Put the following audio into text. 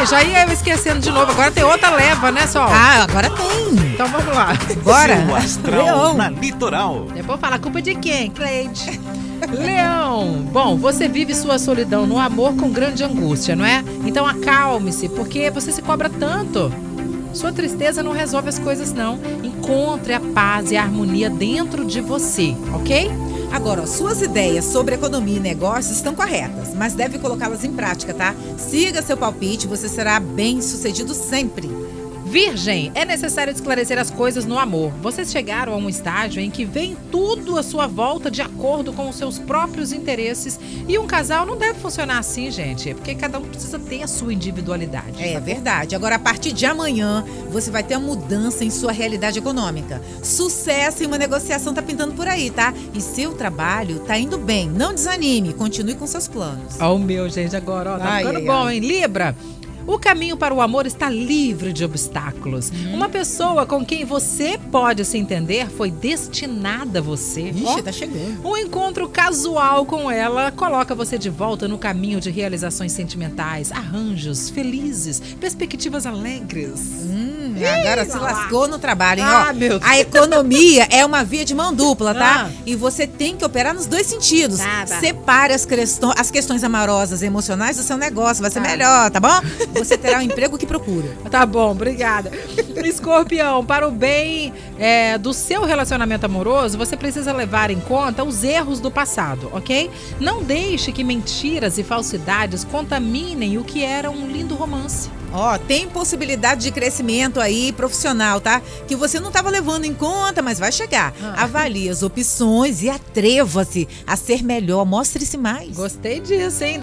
já ia esquecendo de novo. Agora tem outra leva, né, Sol? Ah, agora tem. Então vamos lá. Bora. Seu astral Leão. na Litoral. Depois fala, culpa de quem? Cleide. Leão. Bom, você vive sua solidão no amor com grande angústia, não é? Então acalme-se, porque você se cobra tanto. Sua tristeza não resolve as coisas, não. Encontre a paz e a harmonia dentro de você, ok? Agora, ó, suas ideias sobre economia e negócios estão corretas, mas deve colocá-las em prática, tá? Siga seu palpite, você será bem sucedido sempre. Virgem, é necessário esclarecer as coisas no amor. Vocês chegaram a um estágio em que vem tudo à sua volta de acordo com os seus próprios interesses. E um casal não deve funcionar assim, gente, porque cada um precisa ter a sua individualidade. É verdade. Agora, a partir de amanhã, você vai ter uma mudança em sua realidade econômica. Sucesso em uma negociação tá pintando por aí, tá? E seu trabalho tá indo bem. Não desanime, continue com seus planos. Ó, o meu, gente, agora, ó, tá Ai, ficando ai, bom, ai. hein? Libra. O caminho para o amor está livre de obstáculos. Uma pessoa com quem você pode se entender foi destinada a você. Ó, Ixi, tá chegando. um encontro casual com ela coloca você de volta no caminho de realizações sentimentais, arranjos felizes, perspectivas alegres. Agora se lascou no trabalho, hein? Ah, Ó, meu Deus. a economia é uma via de mão dupla, tá? Ah. E você tem que operar nos dois sentidos. Tá. Separe as questões amorosas e emocionais do seu negócio, vai ser melhor, tá bom? Você terá o emprego que procura. Tá bom, obrigada. Escorpião, para o bem do seu relacionamento amoroso, você precisa levar em conta os erros do passado, ok? Não deixe que mentiras e falsidades contaminem o que era um lindo romance. Ó, tem possibilidade de crescimento aí profissional, tá? Que você não estava levando em conta, mas vai chegar. Avalie as opções e atreva-se a ser melhor. Mostre-se mais. Gostei disso, hein?